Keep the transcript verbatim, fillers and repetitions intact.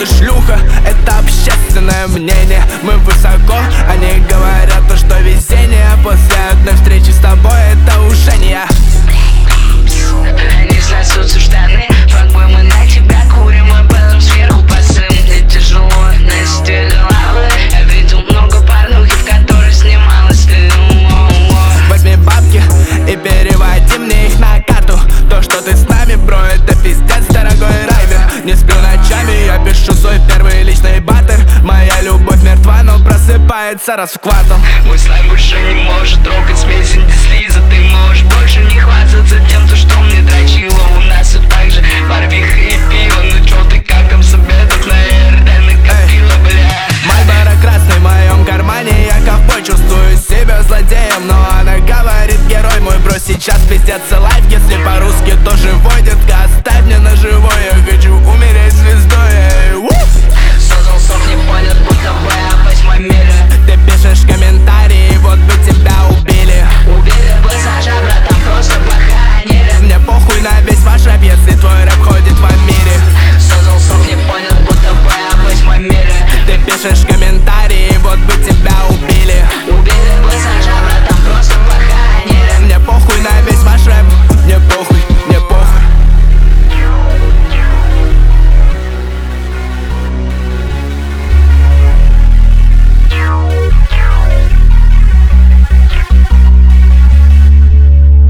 ты шлюха, это общественное мнение. Мы высоко, они говорят то, что везение. После одной встречи с тобой это уже не я. Они сносутся в штаны, факбой, мы на тебя курим, а потом сверху посым. Мне тяжело нести головы. Я видел много порнухи, в которой снималась ты. Возьми бабки и переводи мне их на карту. То, что ты с нами, бро, это пиздец, дорогой райдер. Не сплю ночами, я пишу свой первый личный баттер. Моя любовь мертва, но просыпается раз в квартал. Мой слайм больше не может трогать смесь инди-слиза. Ты